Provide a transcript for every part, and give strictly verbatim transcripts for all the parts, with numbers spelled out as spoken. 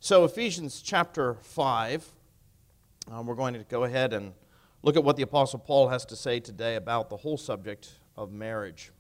So Ephesians chapter five, um, we're going to go ahead and look at what the Apostle Paul has to say today about the whole subject of marriage.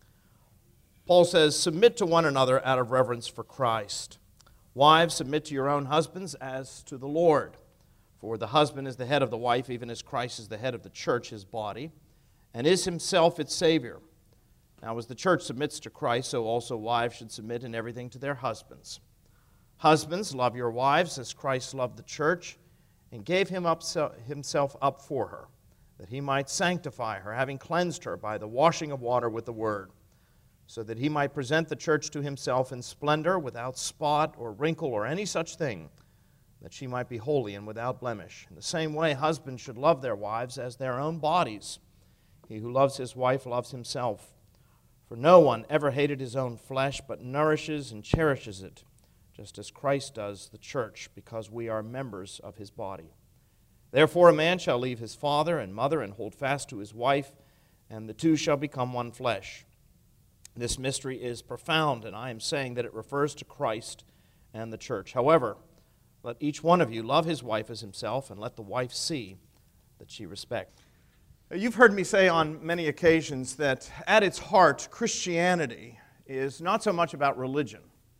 Paul says, "Submit to one another out of reverence for Christ. Wives, submit to your own husbands as to the Lord. For the husband is the head of the wife, even as Christ is the head of the church, his body, and is himself its Savior. Now as the church submits to Christ, so also wives should submit in everything to their husbands. Husbands, love your wives as Christ loved the church and gave him up, himself up for her, that he might sanctify her, having cleansed her by the washing of water with the word, so that he might present the church to himself in splendor, without spot or wrinkle or any such thing, that she might be holy and without blemish. In the same way, husbands should love their wives as their own bodies. He who loves his wife loves himself. For no one ever hated his own flesh, but nourishes and cherishes it, just as Christ does the church, because we are members of his body. Therefore a man shall leave his father and mother and hold fast to his wife, and the two shall become one flesh. This mystery is profound, and I am saying that it refers to Christ and the church. However, let each one of you love his wife as himself, and let the wife see that she respects." You've heard me say on many occasions that at its heart, Christianity is not so much about religion.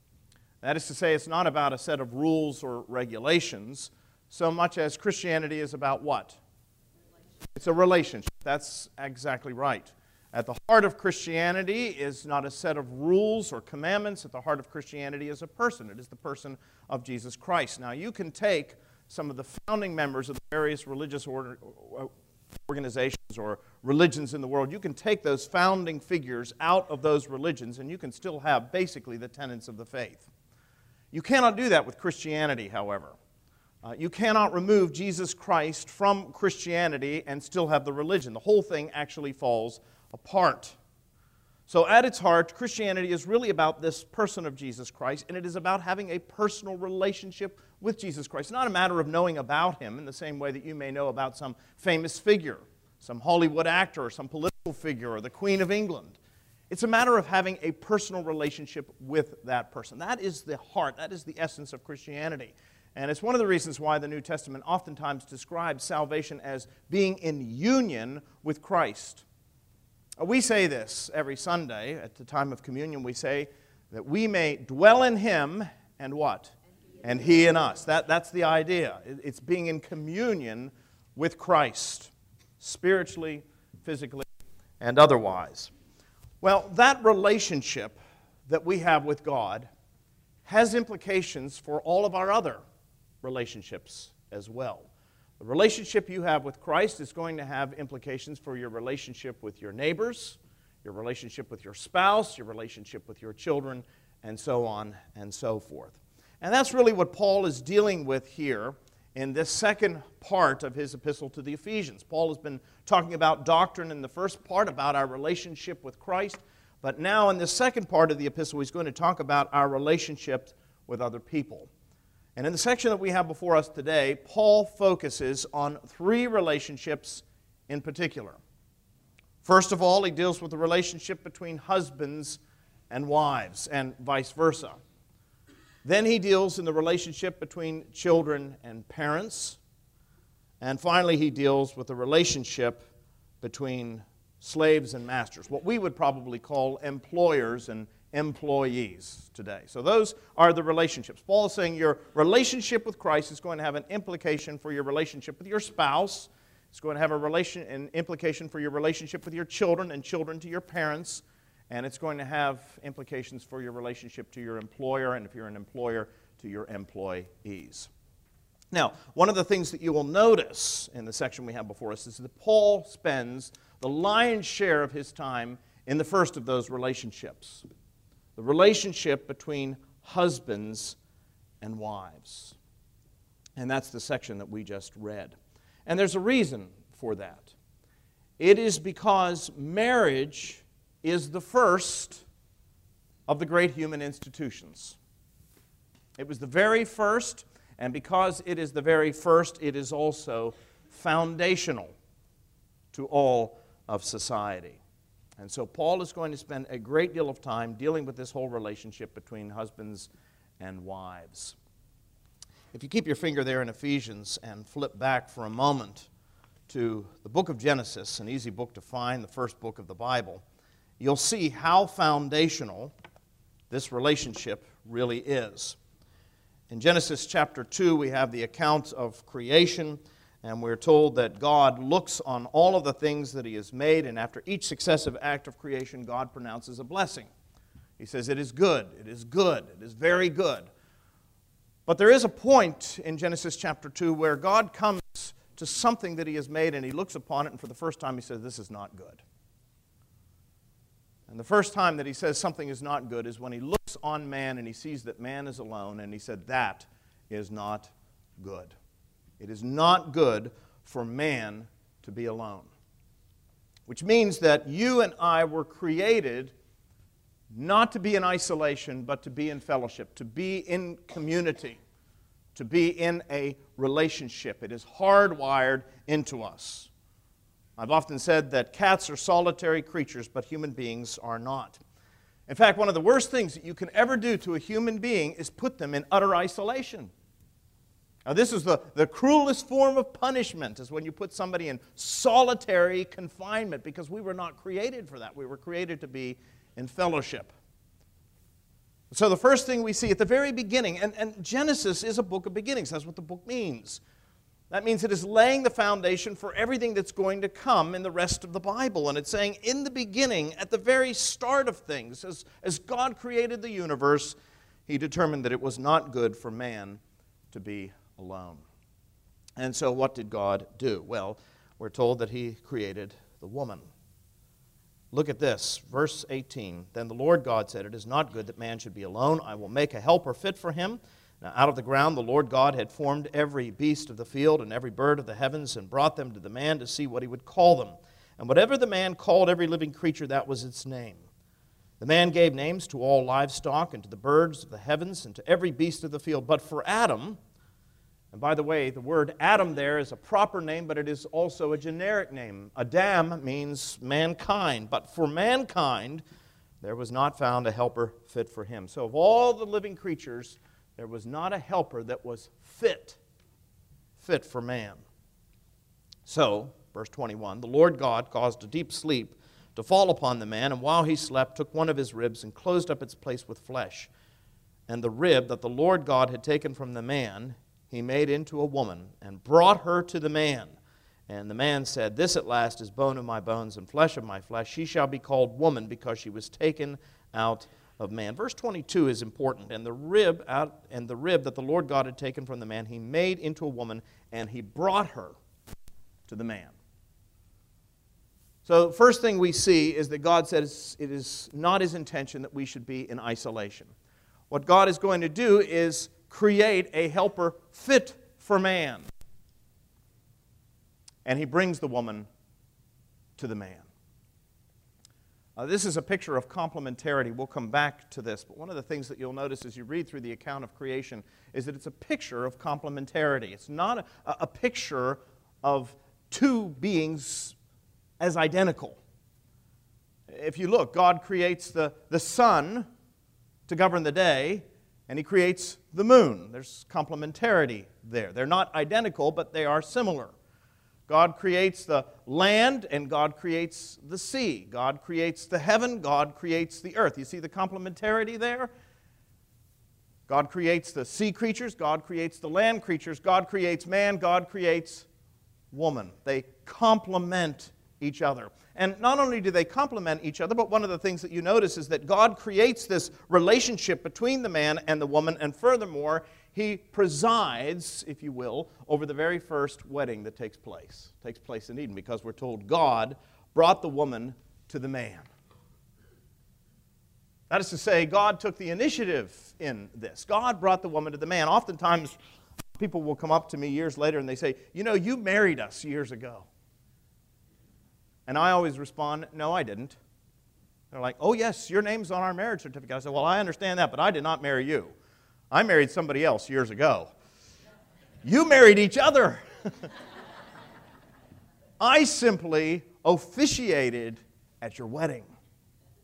That is to say, it's not about a set of rules or regulations, so much as Christianity is about what? It's a relationship. That's exactly right. At the heart of Christianity is not a set of rules or commandments. At the heart of Christianity is a person. It is the person of Jesus Christ. Now, you can take some of the founding members of the various religious order, organizations or religions in the world. You can take those founding figures out of those religions, and you can still have basically the tenets of the faith. You cannot do that with Christianity, however. Uh, you cannot remove Jesus Christ from Christianity and still have the religion. The whole thing actually falls apart. So at its heart, Christianity is really about this person of Jesus Christ, and it is about having a personal relationship with Jesus Christ. It's not a matter of knowing about him in the same way that you may know about some famous figure, some Hollywood actor, or some political figure, or the Queen of England. It's a matter of having a personal relationship with that person. That is the heart, that is the essence of Christianity. And it's one of the reasons why the New Testament oftentimes describes salvation as being in union with Christ. We say this every Sunday at the time of communion. We say that we may dwell in him and what? And he in us. That, that's the idea. It's being in communion with Christ, spiritually, physically, and otherwise. Well, that relationship that we have with God has implications for all of our other relationships as well. The relationship you have with Christ is going to have implications for your relationship with your neighbors, your relationship with your spouse, your relationship with your children, and so on and so forth. And that's really what Paul is dealing with here in this second part of his epistle to the Ephesians. Paul has been talking about doctrine in the first part, about our relationship with Christ, but now in the second part of the epistle he's going to talk about our relationship with other people. And in the section that we have before us today, Paul focuses on three relationships in particular. First of all, he deals with the relationship between husbands and wives, and vice versa. Then he deals in the relationship between children and parents. And finally, he deals with the relationship between slaves and masters, what we would probably call employers and employees today. So those are the relationships. Paul is saying your relationship with Christ is going to have an implication for your relationship with your spouse. It's going to have a relation, an implication for your relationship with your children and children to your parents. And it's going to have implications for your relationship to your employer, and if you're an employer, to your employees. Now, one of the things that you will notice in the section we have before us is that Paul spends the lion's share of his time in the first of those relationships, the relationship between husbands and wives. And that's the section that we just read. And there's a reason for that. It is because marriage is the first of the great human institutions. It was the very first, and because it is the very first, it is also foundational to all of society. And so Paul is going to spend a great deal of time dealing with this whole relationship between husbands and wives. If you keep your finger there in Ephesians and flip back for a moment to the book of Genesis, an easy book to find, the first book of the Bible, you'll see how foundational this relationship really is. In Genesis chapter two, we have the account of creation, and we're told that God looks on all of the things that He has made, and after each successive act of creation, God pronounces a blessing. He says, "It is good, it is good, it is very good." But there is a point in Genesis chapter two where God comes to something that He has made, and He looks upon it, and for the first time He says, "This is not good." And the first time that He says something is not good is when He looks on man and He sees that man is alone, and He said, "That is not good." It is not good for man to be alone. Which means that you and I were created not to be in isolation, but to be in fellowship, to be in community, to be in a relationship. It is hardwired into us. I've often said that cats are solitary creatures, but human beings are not. In fact, one of the worst things that you can ever do to a human being is put them in utter isolation. Now, this is the, the cruelest form of punishment, is when you put somebody in solitary confinement, because we were not created for that. We were created to be in fellowship. So the first thing we see at the very beginning, and, and Genesis is a book of beginnings. That's what the book means. That means it is laying the foundation for everything that's going to come in the rest of the Bible. And it's saying, in the beginning, at the very start of things, as, as God created the universe, He determined that it was not good for man to be alone. And so what did God do? Well, we're told that He created the woman. Look at this, verse eighteen. "Then the Lord God said, 'It is not good that man should be alone. I will make a helper fit for him.' Now out of the ground the Lord God had formed every beast of the field and every bird of the heavens, and brought them to the man to see what he would call them. And whatever the man called every living creature, that was its name. The man gave names to all livestock, and to the birds of the heavens, and to every beast of the field. But for Adam," and by the way, the word Adam there is a proper name, but it is also a generic name. Adam means mankind. But for mankind, there was not found a helper fit for him. So of all the living creatures, there was not a helper that was fit, fit for man. So, verse twenty-one, "The Lord God caused a deep sleep to fall upon the man, and while he slept, took one of his ribs and closed up its place with flesh. And the rib that the Lord God had taken from the man, He made into a woman, and brought her to the man. And the man said, 'This at last is bone of my bones and flesh of my flesh. She shall be called woman, because she was taken out of man.'" Verse twenty-two is important. "And the rib out and the rib that the Lord God had taken from the man, He made into a woman, and He brought her to the man." So the first thing we see is that God says it is not His intention that we should be in isolation. What God is going to do is create a helper fit for man. And He brings the woman to the man. Uh, this is a picture of complementarity. We'll come back to this. But one of the things that you'll notice as you read through the account of creation is that it's a picture of complementarity. It's not a, a picture of two beings as identical. If you look, God creates the, the sun to govern the day, and He creates the moon. There's complementarity there. They're not identical, but they are similar. God creates the land, and God creates the sea. God creates the heaven, God creates the earth. You see the complementarity there? God creates the sea creatures, God creates the land creatures, God creates man, God creates woman. They complement each other. And not only do they complement each other, but one of the things that you notice is that God creates this relationship between the man and the woman, and furthermore, He presides, if you will, over the very first wedding that takes place. It takes place in Eden, because we're told God brought the woman to the man. That is to say, God took the initiative in this. God brought the woman to the man. Oftentimes, people will come up to me years later and they say, "You know, you married us years ago." And I always respond, "No, I didn't." They're like, "Oh, yes, your name's on our marriage certificate." I say, "Well, I understand that, but I did not marry you. I married somebody else years ago. You married each other." I simply officiated at your wedding.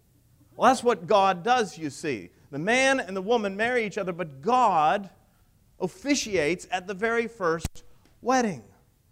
Well, that's what God does, you see. The man and the woman marry each other, but God officiates at the very first wedding.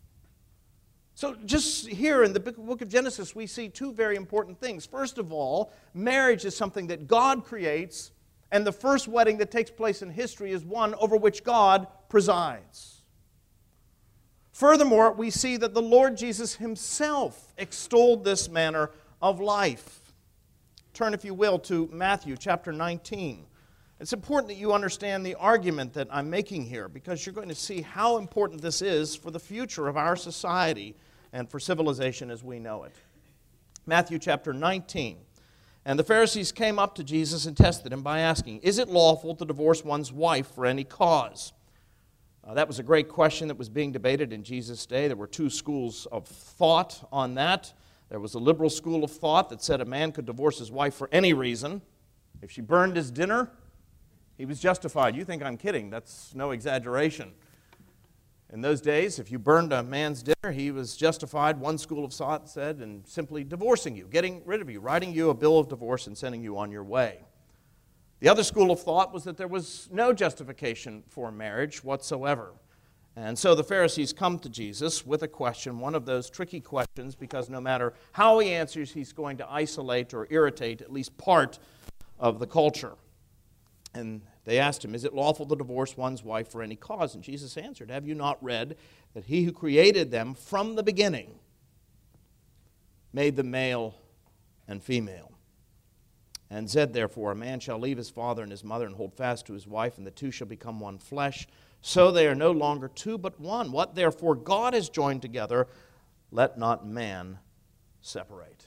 So just here in the book of Genesis, we see two very important things. First of all, marriage is something that God creates, and the first wedding that takes place in history is one over which God presides. Furthermore, we see that the Lord Jesus himself extolled this manner of life. Turn, if you will, to Matthew chapter nineteen. It's important that you understand the argument that I'm making here, because you're going to see how important this is for the future of our society and for civilization as we know it. Matthew chapter nineteen. And the Pharisees came up to Jesus and tested him by asking, "Is it lawful to divorce one's wife for any cause?" Uh, that was a great question that was being debated in Jesus' day. There were two schools of thought on that. There was a liberal school of thought that said a man could divorce his wife for any reason. If she burned his dinner, he was justified. You think I'm kidding. That's no exaggeration. In those days, if you burned a man's dinner, he was justified, one school of thought said, in simply divorcing you, getting rid of you, writing you a bill of divorce and sending you on your way. The other school of thought was that there was no justification for marriage whatsoever. And so the Pharisees come to Jesus with a question, one of those tricky questions, because no matter how he answers, he's going to isolate or irritate at least part of the culture. And they asked him, "Is it lawful to divorce one's wife for any cause?" And Jesus answered, "Have you not read that he who created them from the beginning made them male and female? And said, therefore, a man shall leave his father and his mother and hold fast to his wife, and the two shall become one flesh. So they are no longer two, but one. What therefore God has joined together, let not man separate."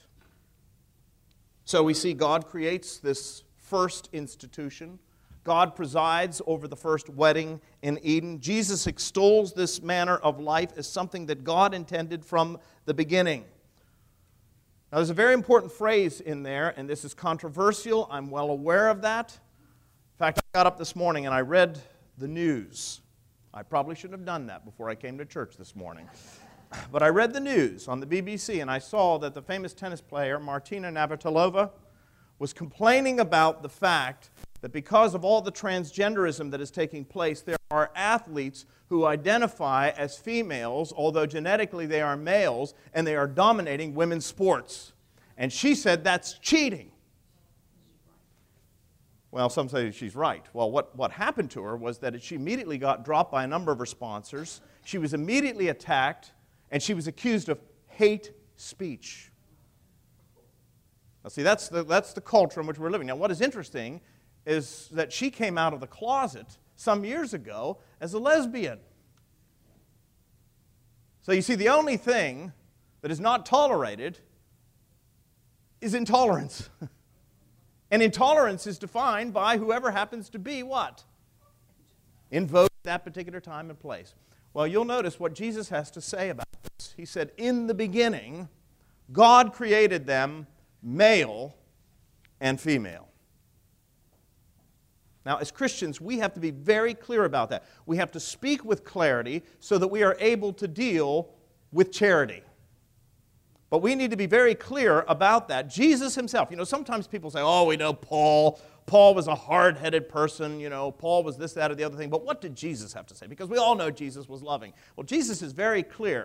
So we see God creates this first institution. God presides over the first wedding in Eden. Jesus extols this manner of life as something that God intended from the beginning. Now, there's a very important phrase in there, and this is controversial. I'm well aware of that. In fact, I got up this morning and I read the news. I probably shouldn't have done that before I came to church this morning. But I read the news on the B B C, and I saw that the famous tennis player, Martina Navratilova, was complaining about the fact that because of all the transgenderism that is taking place, there are athletes who identify as females, although genetically they are males, and they are dominating women's sports. And she said that's cheating. Well, some say she's right. Well, what, what happened to her was that she immediately got dropped by a number of her sponsors. She was immediately attacked, and she was accused of hate speech. Now, see, that's the, that's the culture in which we're living. Now, what is interesting is that she came out of the closet some years ago as a lesbian. So you see, the only thing that is not tolerated is intolerance. And intolerance is defined by whoever happens to be what? In vogue at that particular time and place. Well, you'll notice what Jesus has to say about this. He said, in the beginning, God created them male and female. Now, as Christians, we have to be very clear about that. We have to speak with clarity so that we are able to deal with charity. But we need to be very clear about that. Jesus himself, you know, sometimes people say, oh, we know Paul. Paul was a hard-headed person, you know, Paul was this, that, or the other thing. But what did Jesus have to say? Because we all know Jesus was loving. Well, Jesus is very clear.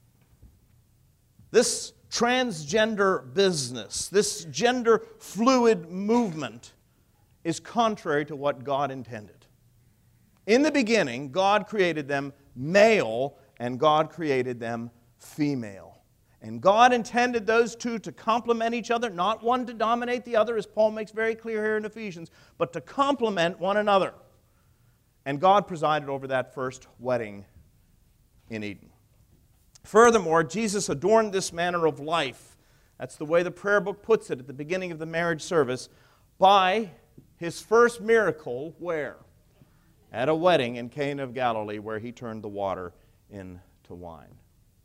This transgender business, this gender-fluid movement is contrary to what God intended. In the beginning, God created them male, and God created them female. And God intended those two to complement each other, not one to dominate the other, as Paul makes very clear here in Ephesians, but to complement one another. And God presided over that first wedding in Eden. Furthermore, Jesus adorned this manner of life, that's the way the prayer book puts it at the beginning of the marriage service, by his first miracle, where? At a wedding in Cana of Galilee, where he turned the water into wine.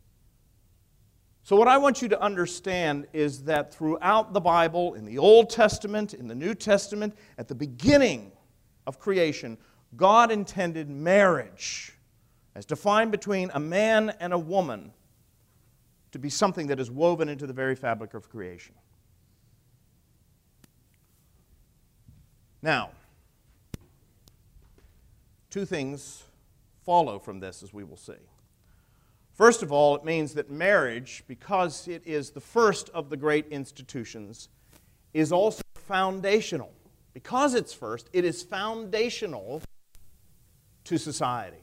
So what I want you to understand is that throughout the Bible, in the Old Testament, in the New Testament, at the beginning of creation, God intended marriage, as defined between a man and a woman, to be something that is woven into the very fabric of creation. Now, two things follow from this, as we will see. First of all, it means that marriage, because it is the first of the great institutions, is also foundational. Because it's first, it is foundational to society.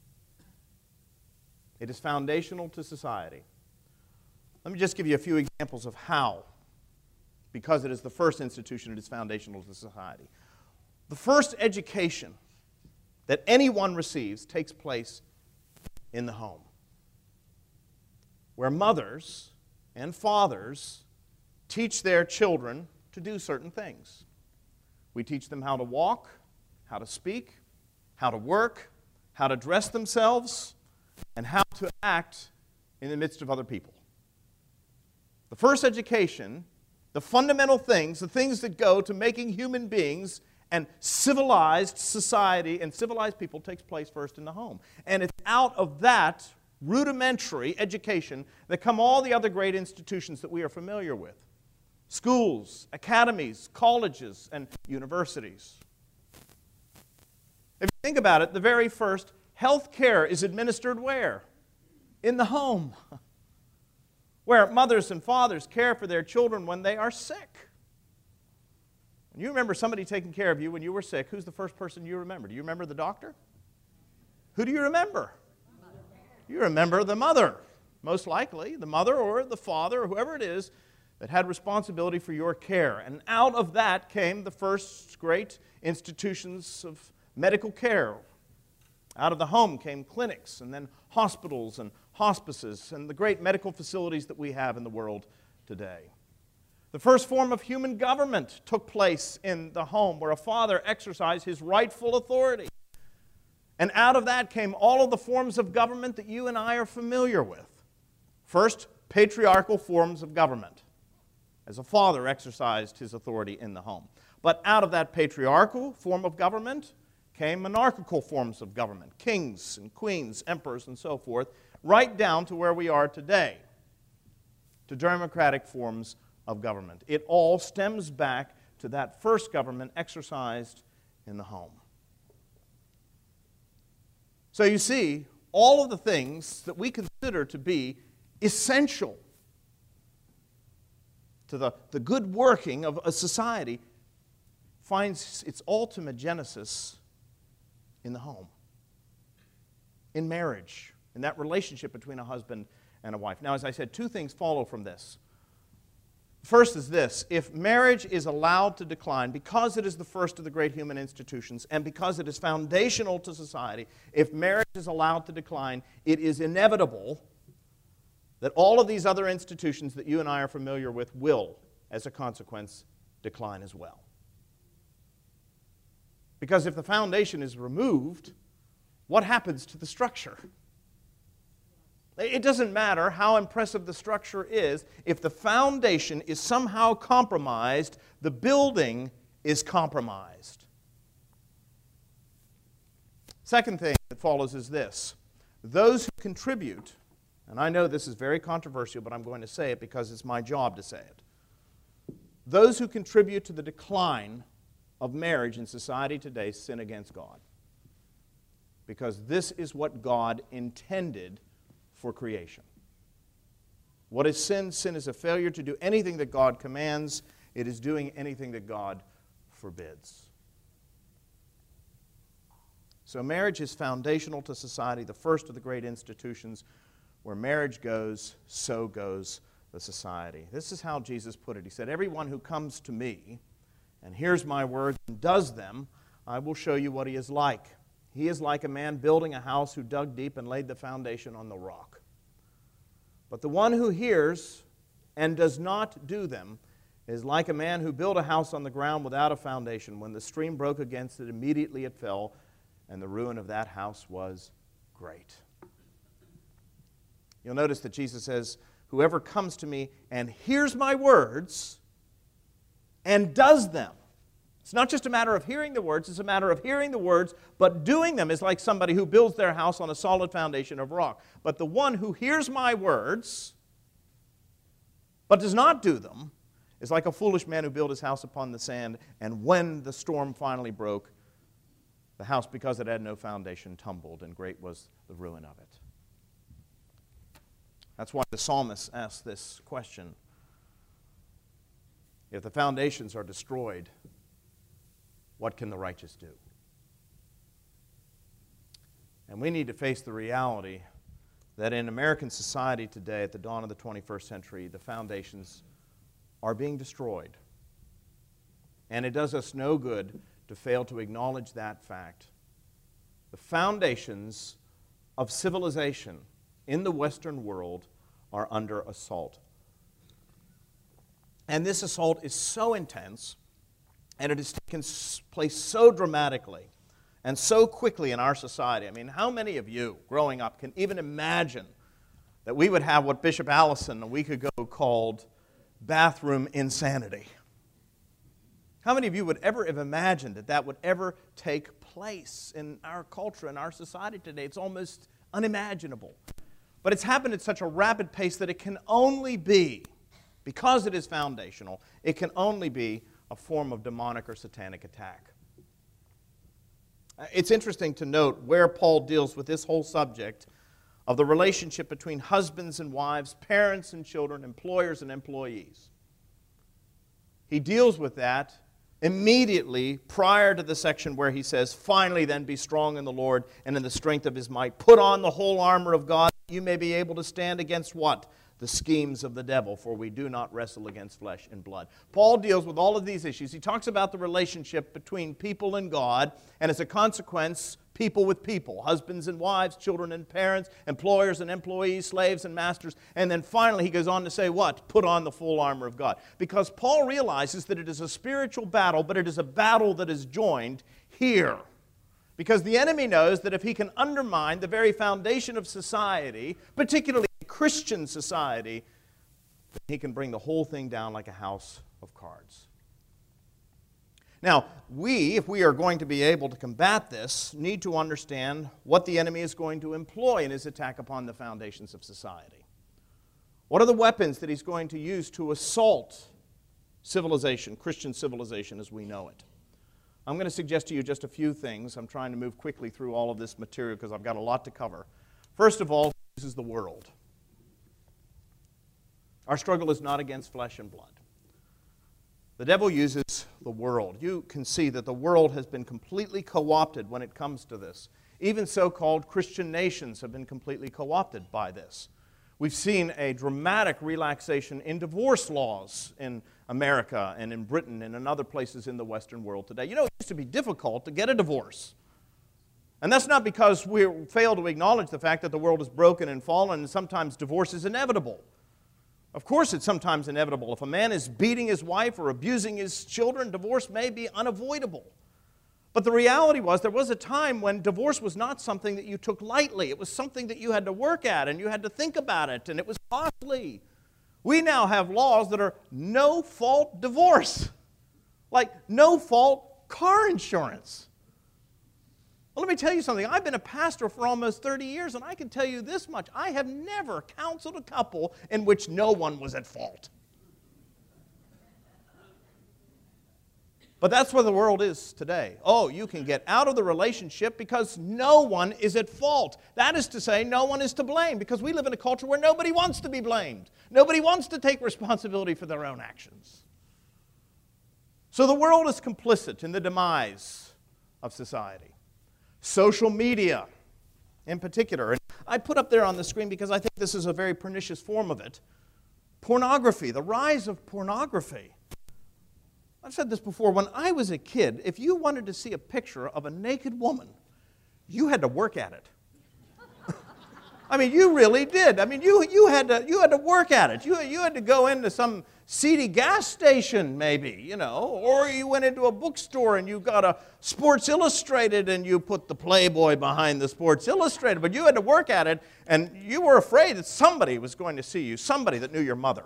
It is foundational to society. Let me just give you a few examples of how, because it is the first institution, it is foundational to society. The first education that anyone receives takes place in the home, where mothers and fathers teach their children to do certain things. We teach them how to walk, how to speak, how to work, how to dress themselves, and how to act in the midst of other people. The first education, the fundamental things, the things that go to making human beings and civilized society and civilized people takes place first in the home. And it's out of that rudimentary education that come all the other great institutions that we are familiar with. Schools, academies, colleges, and universities. If you think about it, the very first health care is administered where? In the home. Where mothers and fathers care for their children when they are sick. When you remember somebody taking care of you when you were sick, who's the first person you remember? Do you remember the doctor? Who do you remember? You remember the mother, most likely, the mother or the father or whoever it is that had responsibility for your care. And out of that came the first great institutions of medical care. Out of the home came clinics and then hospitals and hospices and the great medical facilities that we have in the world today. The first form of human government took place in the home, where a father exercised his rightful authority. And out of that came all of the forms of government that you and I are familiar with. First, patriarchal forms of government, as a father exercised his authority in the home. But out of that patriarchal form of government came monarchical forms of government, kings and queens, emperors, and so forth, right down to where we are today, to democratic forms of government. It all stems back to that first government exercised in the home. So you see, all of the things that we consider to be essential to the, the good working of a society finds its ultimate genesis in the home, in marriage, in that relationship between a husband and a wife. Now, as I said, two things follow from this. First is this: if marriage is allowed to decline, because it is the first of the great human institutions and because it is foundational to society, if marriage is allowed to decline, it is inevitable that all of these other institutions that you and I are familiar with will, as a consequence, decline as well. Because if the foundation is removed, what happens to the structure? It doesn't matter how impressive the structure is. If the foundation is somehow compromised, the building is compromised. Second thing that follows is this: those who contribute, and I know this is very controversial, but I'm going to say it because it's my job to say it. Those who contribute to the decline of marriage in society today sin against God. Because this is what God intended for creation. What is sin? Sin is a failure to do anything that God commands. It is doing anything that God forbids. So marriage is foundational to society, the first of the great institutions. Where marriage goes, so goes the society. This is how Jesus put it. He said, "Everyone who comes to me and hears my words and does them, I will show you what he is like. He is like a man building a house who dug deep and laid the foundation on the rock. But the one who hears and does not do them is like a man who built a house on the ground without a foundation. When the stream broke against it, immediately it fell, and the ruin of that house was great." You'll notice that Jesus says, "Whoever comes to me and hears my words and does them." It's not just a matter of hearing the words, it's a matter of hearing the words, but doing them is like somebody who builds their house on a solid foundation of rock. But the one who hears my words but does not do them is like a foolish man who built his house upon the sand, and when the storm finally broke, The house, because it had no foundation, tumbled, and great was the ruin of it. That's why the psalmist asks this question. If the foundations are destroyed, what can the righteous do? And we need to face the reality that in American society today, at the dawn of the twenty-first century, the foundations are being destroyed. And it does us no good to fail to acknowledge that fact. The foundations of civilization in the Western world are under assault. And this assault is so intense, and it has taken place so dramatically and so quickly in our society. I mean, how many of you growing up can even imagine that we would have what Bishop Allison a week ago called bathroom insanity? How many of you would ever have imagined that that would ever take place in our culture, in our society today? It's almost unimaginable. But it's happened at such a rapid pace that it can only be, because it is foundational, it can only be a form of demonic or satanic attack. It's interesting to note where Paul deals with this whole subject of the relationship between husbands and wives, parents and children, employers and employees. He deals with that immediately prior to the section where he says, "Finally then be strong in the Lord and in the strength of his might. Put on the whole armor of God, that you may be able to stand against" what? "The schemes of the devil, for we do not wrestle against flesh and blood." Paul deals with all of these issues. He talks about the relationship between people and God, and as a consequence, people with people, husbands and wives, children and parents, employers and employees, slaves and masters. And then finally he goes on to say what? Put on the full armor of God. Because Paul realizes that it is a spiritual battle, but it is a battle that is joined here. Because the enemy knows that if he can undermine the very foundation of society, particularly Christian society, then he can bring the whole thing down like a house of cards. Now, we, if we are going to be able to combat this, need to understand what the enemy is going to employ in his attack upon the foundations of society. What are the weapons that he's going to use to assault civilization, Christian civilization as we know it? I'm going to suggest to you just a few things. I'm trying to move quickly through all of this material because I've got a lot to cover. First of all, this is the world. Our struggle is not against flesh and blood. The devil uses the world. You can see that the world has been completely co-opted when it comes to this. Even so-called Christian nations have been completely co-opted by this. We've seen a dramatic relaxation in divorce laws in America and in Britain and in other places in the Western world today. You know, it used to be difficult to get a divorce. And that's not because we fail to acknowledge the fact that the world is broken and fallen and sometimes divorce is inevitable. Of course it's sometimes inevitable. If a man is beating his wife or abusing his children, divorce may be unavoidable. But the reality was there was a time when divorce was not something that you took lightly. It was something that you had to work at and you had to think about it, and it was costly. We now have laws that are no-fault divorce, like no-fault car insurance. Well, let me tell you something. I've been a pastor for almost thirty years, and I can tell you this much. I have never counseled a couple in which no one was at fault. But that's where the world is today. Oh, you can get out of the relationship because no one is at fault. That is to say, no one is to blame, because we live in a culture where nobody wants to be blamed. Nobody wants to take responsibility for their own actions. So the world is complicit in the demise of society. Social media, in particular. And I put up there on the screen because I think this is a very pernicious form of it. Pornography, the rise of pornography. I've said this before. When I was a kid, if you wanted to see a picture of a naked woman, you had to work at it. I mean, you really did. I mean, you, you, had to, you had to work at it. You, you had to go into some seedy gas station, maybe, you know, or you went into a bookstore and you got a Sports Illustrated and you put the Playboy behind the Sports Illustrated, but you had to work at it, and you were afraid that somebody was going to see you, somebody that knew your mother.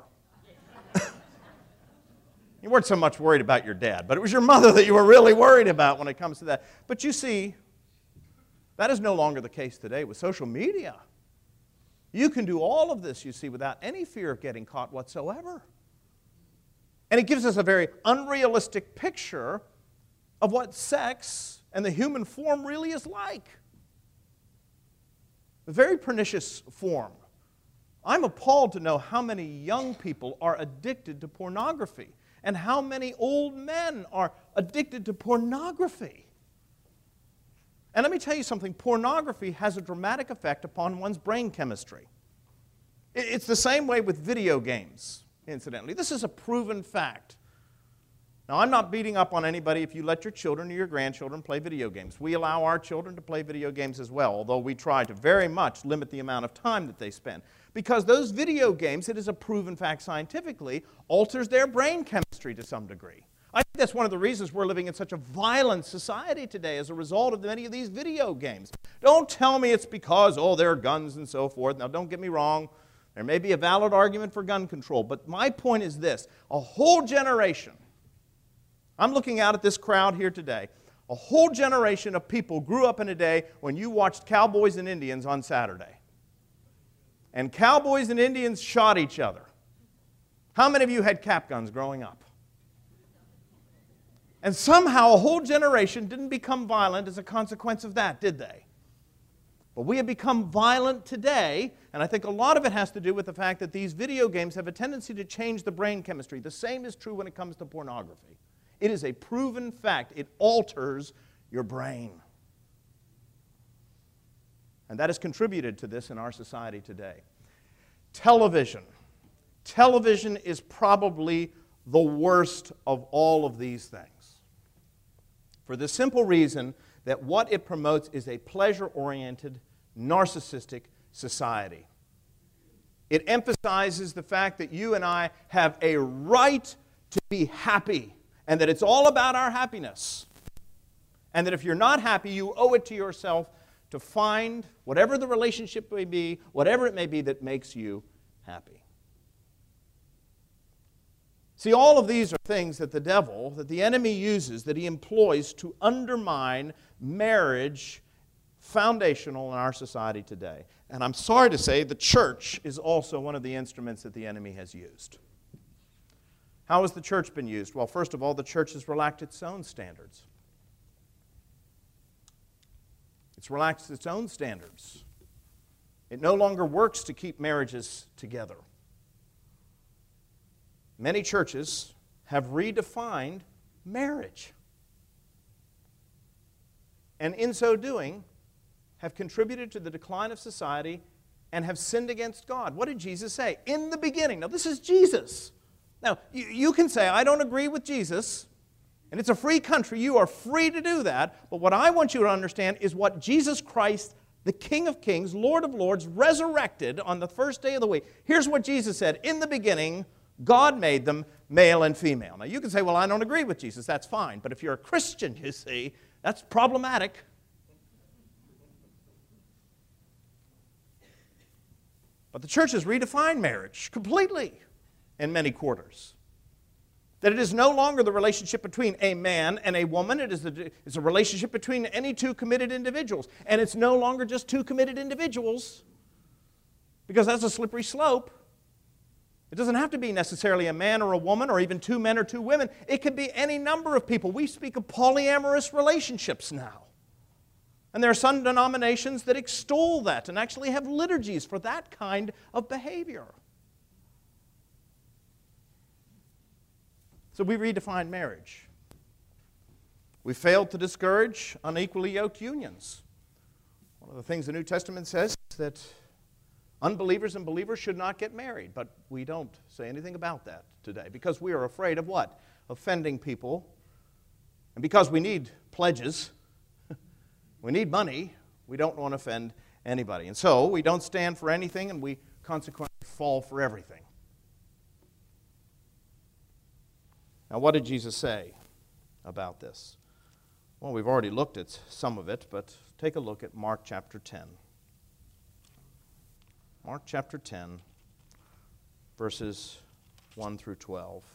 You weren't so much worried about your dad, but it was your mother that you were really worried about when it comes to that. But you see, that is no longer the case today with social media. You can do all of this, you see, without any fear of getting caught whatsoever. And it gives us a very unrealistic picture of what sex and the human form really is like. A very pernicious form. I'm appalled to know how many young people are addicted to pornography and how many old men are addicted to pornography. And let me tell you something, pornography has a dramatic effect upon one's brain chemistry. It's the same way with video games, incidentally. This is a proven fact. Now, I'm not beating up on anybody if you let your children or your grandchildren play video games. We allow our children to play video games as well, although we try to very much limit the amount of time that they spend. Because those video games, it is a proven fact scientifically, alters their brain chemistry to some degree. I think that's one of the reasons we're living in such a violent society today as a result of many of these video games. Don't tell me it's because, oh, there are guns and so forth. Now, don't get me wrong. There may be a valid argument for gun control, but my point is this. A whole generation, I'm looking out at this crowd here today, a whole generation of people grew up in a day when you watched cowboys and Indians on Saturday. And cowboys and Indians shot each other. How many of you had cap guns growing up? And somehow a whole generation didn't become violent as a consequence of that, did they? But we have become violent today, and I think a lot of it has to do with the fact that these video games have a tendency to change the brain chemistry. The same is true when it comes to pornography. It is a proven fact. It alters your brain. And that has contributed to this in our society today. Television. Television is probably the worst of all of these things. For the simple reason that what it promotes is a pleasure-oriented, narcissistic society. It emphasizes the fact that you and I have a right to be happy, and that it's all about our happiness. And that if you're not happy, you owe it to yourself to find whatever the relationship may be, whatever it may be that makes you happy. See, all of these are things that the devil, that the enemy uses, that he employs to undermine marriage foundational in our society today. And I'm sorry to say the church is also one of the instruments that the enemy has used. How has the church been used? Well, first of all, the church has relaxed its own standards. It's relaxed its own standards. It no longer works to keep marriages together. Many churches have redefined marriage. And in so doing, have contributed to the decline of society and have sinned against God. What did Jesus say? In the beginning. Now, this is Jesus. Now, you, you can say, I don't agree with Jesus, and it's a free country. You are free to do that. But what I want you to understand is what Jesus Christ, the King of Kings, Lord of Lords, resurrected on the first day of the week. Here's what Jesus said. In the beginning, God made them male and female. Now, you can say, well, I don't agree with Jesus. That's fine. But if you're a Christian, you see, that's problematic. But the church has redefined marriage completely in many quarters. That it is no longer the relationship between a man and a woman. It is a, it's a relationship between any two committed individuals. And it's no longer just two committed individuals, because that's a slippery slope. It doesn't have to be necessarily a man or a woman or even two men or two women. It could be any number of people. We speak of polyamorous relationships now. And there are some denominations that extol that and actually have liturgies for that kind of behavior. So we redefined marriage. We failed to discourage unequally yoked unions. One of the things the New Testament says is that unbelievers and believers should not get married, but we don't say anything about that today because we are afraid of what? Offending people. And because we need pledges, we need money, we don't want to offend anybody. And so we don't stand for anything, and we consequently fall for everything. Now, what did Jesus say about this? Well, we've already looked at some of it, but take a look at Mark chapter ten. Mark chapter ten, verses one through twelve.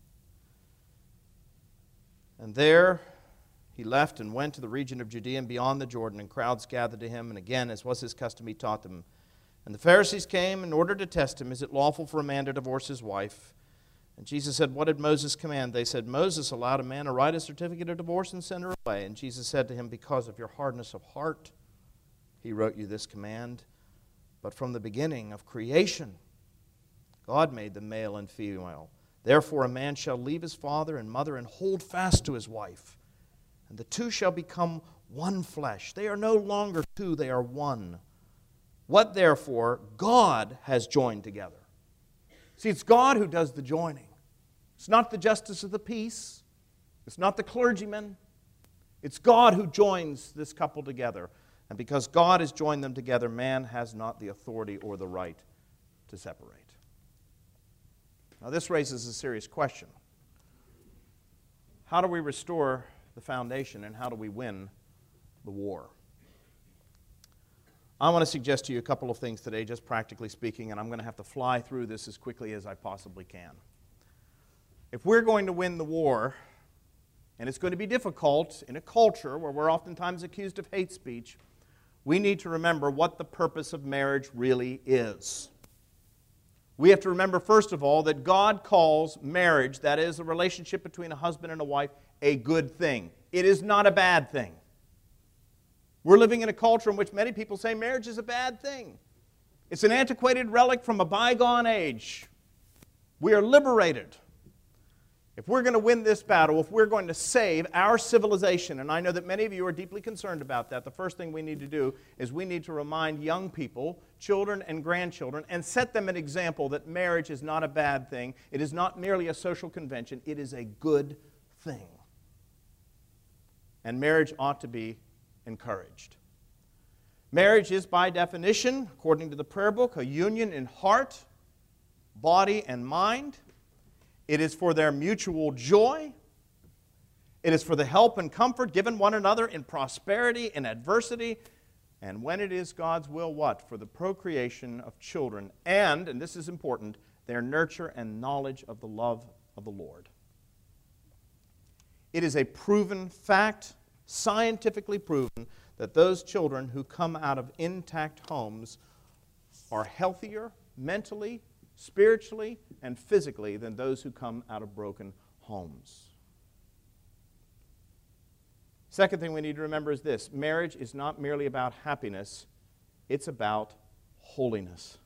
And there he left and went to the region of Judea and beyond the Jordan, and crowds gathered to him. And again, as was his custom, he taught them. And the Pharisees came in order to test him, is it lawful for a man to divorce his wife? And Jesus said, what did Moses command? They said, Moses allowed a man to write a certificate of divorce and send her away. And Jesus said to him, because of your hardness of heart, he wrote you this command. But from the beginning of creation, God made them male and female. Therefore a man shall leave his father and mother and hold fast to his wife, and the two shall become one flesh. They are no longer two, they are one. What therefore God has joined together. See, it's God who does the joining. It's not the justice of the peace. It's not the clergyman. It's God who joins this couple together. And because God has joined them together, man has not the authority or the right to separate. Now, this raises a serious question. How do we restore the foundation, and how do we win the war? I want to suggest to you a couple of things today, just practically speaking, and I'm going to have to fly through this as quickly as I possibly can. If we're going to win the war, and it's going to be difficult in a culture where we're oftentimes accused of hate speech, we need to remember what the purpose of marriage really is. We have to remember, first of all, that God calls marriage, that is, a relationship between a husband and a wife, a good thing. It is not a bad thing. We're living in a culture in which many people say marriage is a bad thing. It's an antiquated relic from a bygone age. We are liberated. If we're going to win this battle, if we're going to save our civilization, and I know that many of you are deeply concerned about that, the first thing we need to do is we need to remind young people, children and grandchildren, and set them an example that marriage is not a bad thing. It is not merely a social convention. It is a good thing. And marriage ought to be encouraged. Marriage is, by definition, according to the prayer book, a union in heart, body, and mind. It is for their mutual joy. It is for the help and comfort given one another in prosperity and adversity. And when it is God's will, what? For the procreation of children and, and this is important, their nurture and knowledge of the love of the Lord. It is a proven fact, scientifically proven, that those children who come out of intact homes are healthier mentally, spiritually, and physically than those who come out of broken homes. Second thing we need to remember is this: marriage is not merely about happiness, it's about holiness.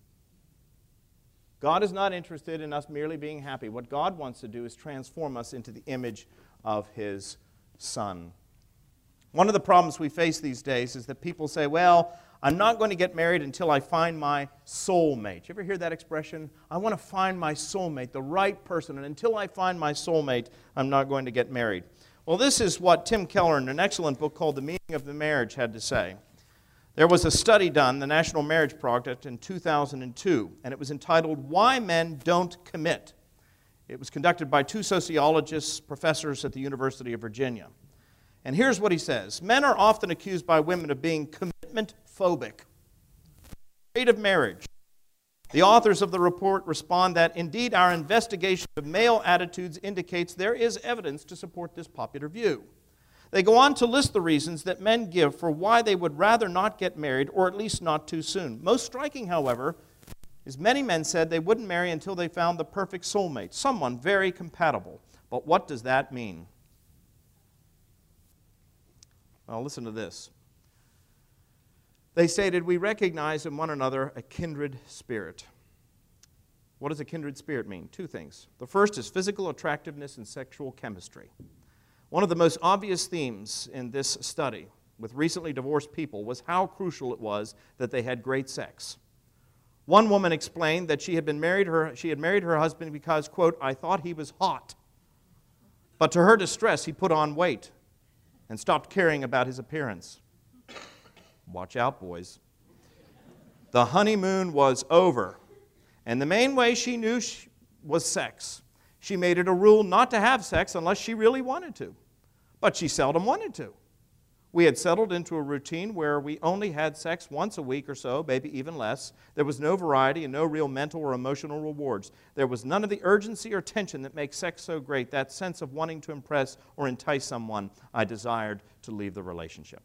God is not interested in us merely being happy. What God wants to do is transform us into the image of His Son. One of the problems we face these days is that people say, well, I'm not going to get married until I find my soulmate. You ever hear that expression? I want to find my soulmate, the right person, and until I find my soulmate, I'm not going to get married. Well, this is what Tim Keller, in an excellent book called The Meaning of the Marriage, had to say. There was a study done, the National Marriage Project, in two thousand two, and it was entitled, Why Men Don't Commit. It was conducted by two sociologists, professors at the University of Virginia. And here's what he says: men are often accused by women of being commitment phobic, afraid of marriage. The authors of the report respond that, indeed, our investigation of male attitudes indicates there is evidence to support this popular view. They go on to list the reasons that men give for why they would rather not get married, or at least not too soon. Most striking, however, is many men said they wouldn't marry until they found the perfect soulmate, someone very compatible. But what does that mean? Well, listen to this. They stated, we recognize in one another a kindred spirit. What does a kindred spirit mean? Two things. The first is physical attractiveness and sexual chemistry. One of the most obvious themes in this study with recently divorced people was how crucial it was that they had great sex. One woman explained that she had been married her she had married her husband because, quote, I thought he was hot. But to her distress, he put on weight and stopped caring about his appearance. Watch out, boys. The honeymoon was over, and the main way she knew she was sex. She made it a rule not to have sex unless she really wanted to, but she seldom wanted to. We had settled into a routine where we only had sex once a week or so, maybe even less. There was no variety and no real mental or emotional rewards. There was none of the urgency or tension that makes sex so great, that sense of wanting to impress or entice someone. I desired to leave the relationship.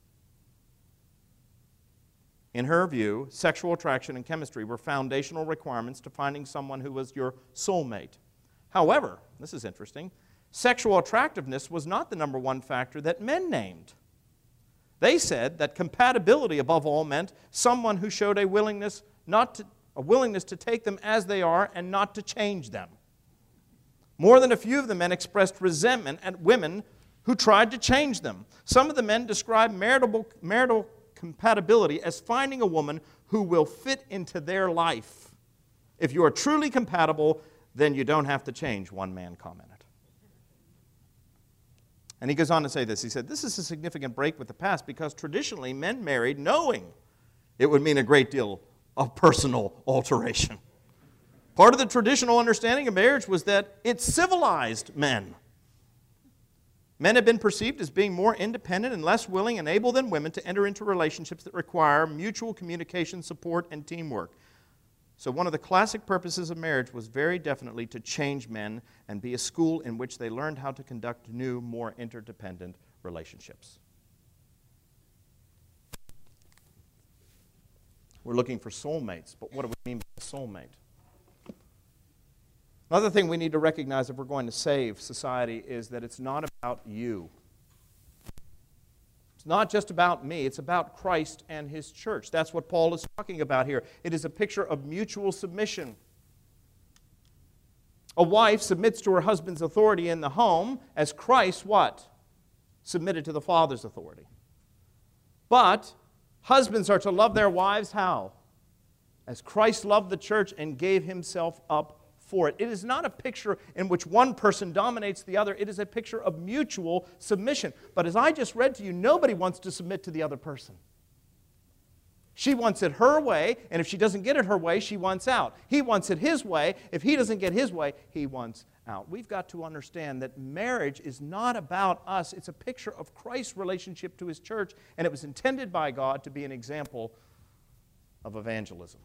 In her view, sexual attraction and chemistry were foundational requirements to finding someone who was your soulmate. However, this is interesting, sexual attractiveness was not the number one factor that men named. They said that compatibility above all meant someone who showed a willingness not to, a willingness to take them as they are and not to change them. More than a few of the men expressed resentment at women who tried to change them. Some of the men described marital, marital compatibility as finding a woman who will fit into their life. If you are truly compatible, then you don't have to change, one man commented. And he goes on to say this. He said, this is a significant break with the past because traditionally men married knowing it would mean a great deal of personal alteration. Part of the traditional understanding of marriage was that it civilized men. Men have been perceived as being more independent and less willing and able than women to enter into relationships that require mutual communication, support, and teamwork. So one of the classic purposes of marriage was very definitely to change men and be a school in which they learned how to conduct new, more interdependent relationships. We're looking for soulmates, but what do we mean by a soulmate? Another thing we need to recognize if we're going to save society is that it's not about you. It's not just about me. It's about Christ and His church. That's what Paul is talking about here. It is a picture of mutual submission. A wife submits to her husband's authority in the home as Christ, what? Submitted to the Father's authority. But husbands are to love their wives how? As Christ loved the church and gave Himself up for it. It is not a picture in which one person dominates the other. It is a picture of mutual submission. But as I just read to you, nobody wants to submit to the other person. She wants it her way, and if she doesn't get it her way, she wants out. He wants it his way. If he doesn't get his way, he wants out. We've got to understand that marriage is not about us. It's a picture of Christ's relationship to His church, and it was intended by God to be an example of evangelism.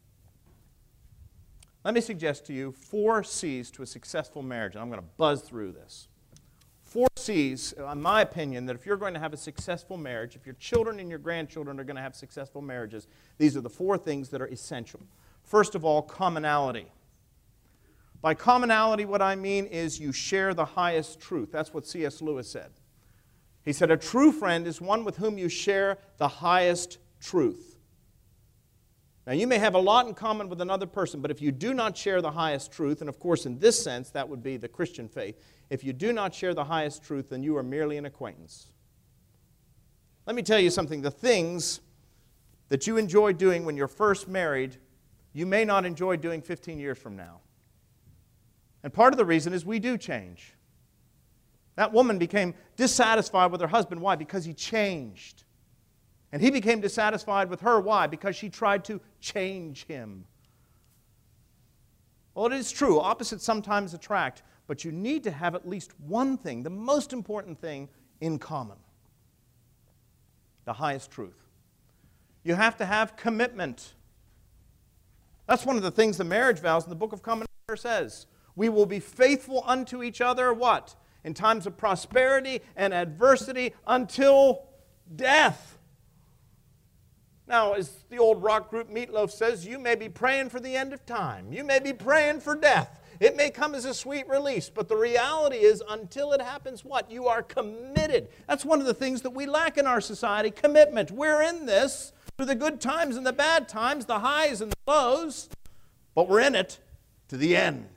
Let me suggest to you four C's to a successful marriage, and I'm going to buzz through this. Four C's, in my opinion, that if you're going to have a successful marriage, if your children and your grandchildren are going to have successful marriages, these are the four things that are essential. First of all, commonality. By commonality, what I mean is you share the highest truth. That's what C S Lewis said. He said, a true friend is one with whom you share the highest truth. Now, you may have a lot in common with another person, but if you do not share the highest truth, and of course in this sense that would be the Christian faith, if you do not share the highest truth, then you are merely an acquaintance. Let me tell you something. The things that you enjoy doing when you're first married, you may not enjoy doing fifteen years from now. And part of the reason is we do change. That woman became dissatisfied with her husband. Why? Because he changed. And he became dissatisfied with her. Why? Because she tried to change him. Well, it is true. Opposites sometimes attract. But you need to have at least one thing, the most important thing, in common. The highest truth. You have to have commitment. That's one of the things the marriage vows in the Book of Common Prayer says. We will be faithful unto each other, what? In times of prosperity and adversity until death. Now, as the old rock group Meatloaf says, you may be praying for the end of time. You may be praying for death. It may come as a sweet release, but the reality is until it happens, what? You are committed. That's one of the things that we lack in our society, commitment. We're in this through the good times and the bad times, the highs and the lows, but we're in it to the end.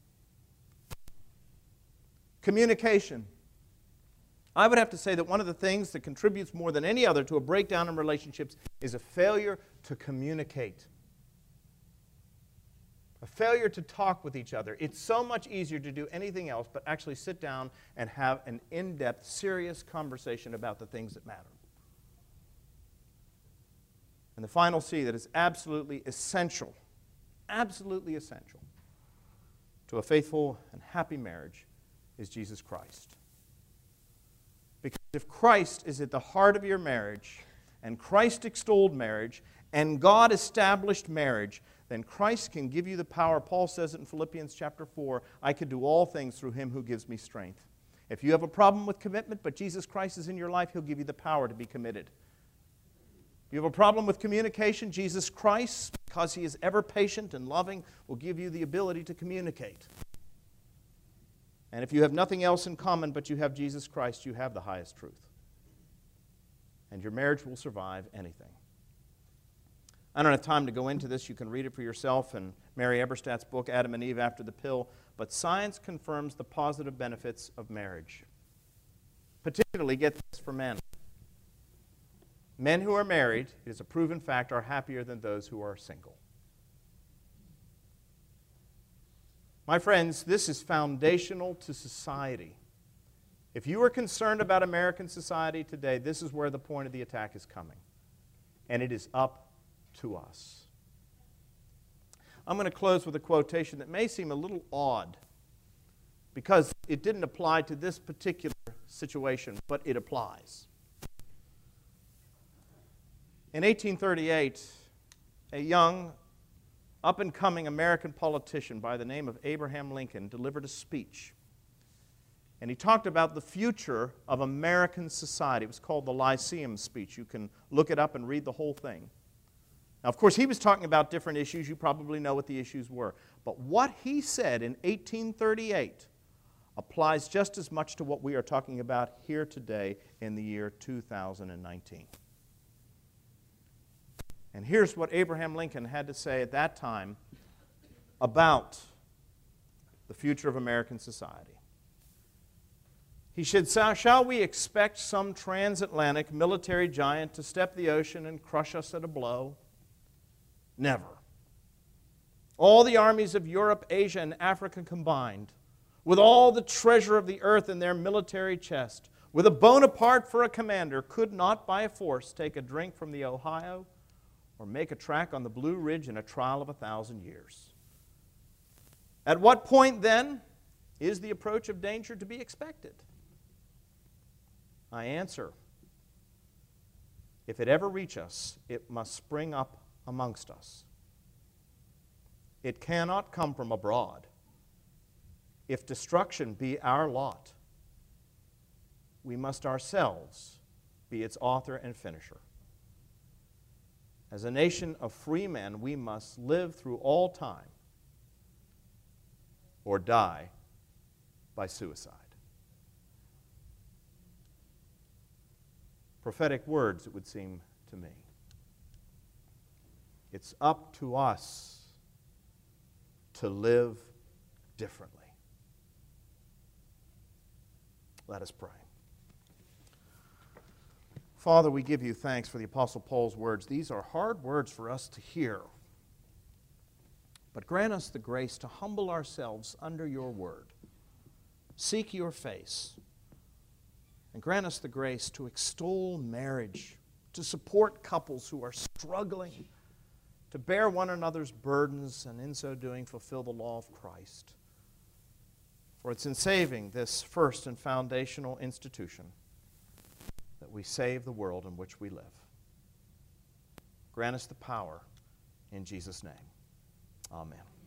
Communication. I would have to say that one of the things that contributes more than any other to a breakdown in relationships is a failure to communicate. A failure to talk with each other. It's so much easier to do anything else but actually sit down and have an in-depth, serious conversation about the things that matter. And the final C that is absolutely essential, absolutely essential to a faithful and happy marriage is Jesus Christ. Because if Christ is at the heart of your marriage, and Christ extolled marriage, and God established marriage, then Christ can give you the power. Paul says it in Philippians chapter four, I can do all things through Him who gives me strength. If you have a problem with commitment, but Jesus Christ is in your life, He'll give you the power to be committed. You have a problem with communication, Jesus Christ, because He is ever patient and loving, will give you the ability to communicate. And if you have nothing else in common but you have Jesus Christ, you have the highest truth. And your marriage will survive anything. I don't have time to go into this. You can read it for yourself in Mary Eberstadt's book, Adam and Eve After the Pill. But science confirms the positive benefits of marriage. Particularly, get this, for men. Men who are married, it is a proven fact, are happier than those who are single. My friends, this is foundational to society. If you are concerned about American society today, this is where the point of the attack is coming. And it is up to us. I'm going to close with a quotation that may seem a little odd because it didn't apply to this particular situation, but it applies. In eighteen thirty-eight, a young, up-and-coming American politician by the name of Abraham Lincoln delivered a speech. And he talked about the future of American society. It was called the Lyceum speech. You can look it up and read the whole thing. Now, of course, he was talking about different issues. You probably know what the issues were. But what he said in eighteen thirty-eight applies just as much to what we are talking about here today in the year two thousand nineteen. And here's what Abraham Lincoln had to say at that time about the future of American society. He said, "Shall we expect some transatlantic military giant to step the ocean and crush us at a blow? Never. All the armies of Europe, Asia, and Africa combined, with all the treasure of the earth in their military chest, with a Bonaparte for a commander, could not by force take a drink from the Ohio or make a track on the Blue Ridge in a trial of a thousand years. At what point, then, is the approach of danger to be expected? I answer, if it ever reach us, it must spring up amongst us. It cannot come from abroad. If destruction be our lot, we must ourselves be its author and finisher. As a nation of free men, we must live through all time or die by suicide." Prophetic words, it would seem to me. It's up to us to live differently. Let us pray. Father, we give you thanks for the Apostle Paul's words. These are hard words for us to hear. But grant us the grace to humble ourselves under your word, seek your face, and grant us the grace to extol marriage, to support couples who are struggling, to bear one another's burdens, and in so doing fulfill the law of Christ. For it's in saving this first and foundational institution that we save the world in which we live. Grant us the power in Jesus' name. Amen.